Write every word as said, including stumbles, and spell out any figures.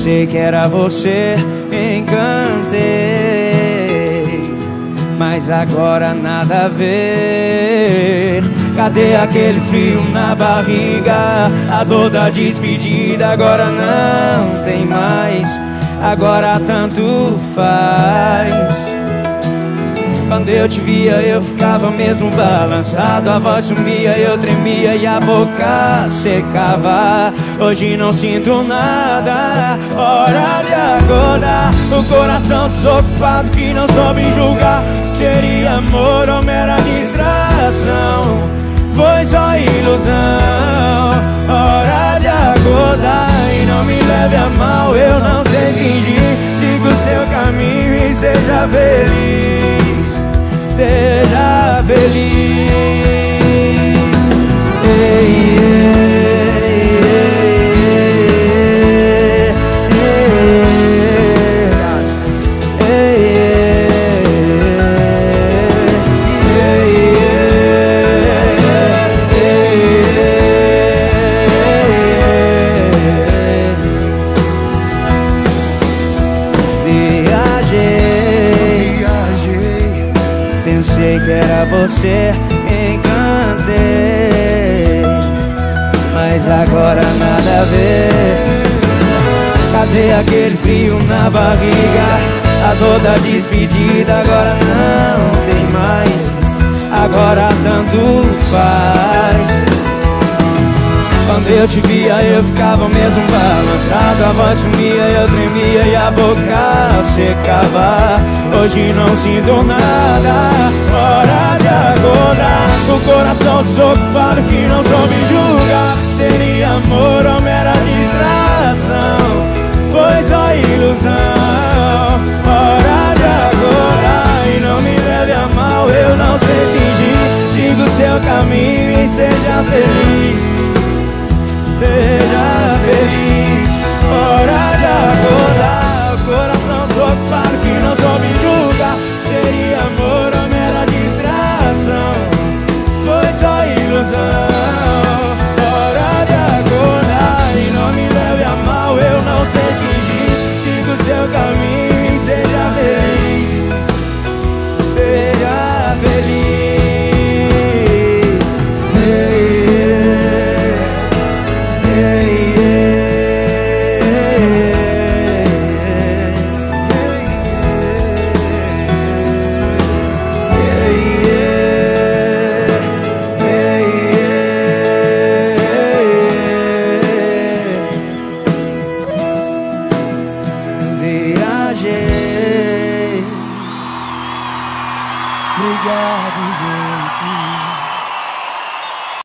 Pensei que era você, encantei, mas agora nada a ver. Cadê aquele frio na barriga? A dor da despedida agora não tem mais. Agora tanto faz. Quando eu te via eu ficava mesmo balançado. A voz sumia, eu tremia e a boca secava. Hoje não sinto nada, hora de acordar. O coração desocupado que não soube julgar. Seria amor ou mera distração? Foi só ilusão. Hora de acordar e não me leve a mal. Eu não sei fingir. Siga o seu caminho e seja feliz. Seja feliz. Ei, pensei que era você, encantei, mas agora nada a ver. Cadê aquele frio na barriga? A dor da despedida agora não tem mais. Agora tanto faz. Quando eu te via eu ficava mesmo balançado. A voz sumia, eu tremia e a boca secava. Hoje não sinto nada, hora de acordar. O coração desocupado que não soube julgar. Seria amor ou mera distração? Foi só ilusão. Hora de acordar e não me leve a mal. Eu não sei fingir. Siga o seu caminho e seja feliz. Seja feliz, hora de acordar. O coração desocupado que não soube julgar. Seria amor ou mera distração? Foi só ilusão. Hora de acordar e não me leve a mal. Eu não sei fingir. Siga o seu caminho e seja feliz. Seja feliz. Viajei. Obrigado, gente.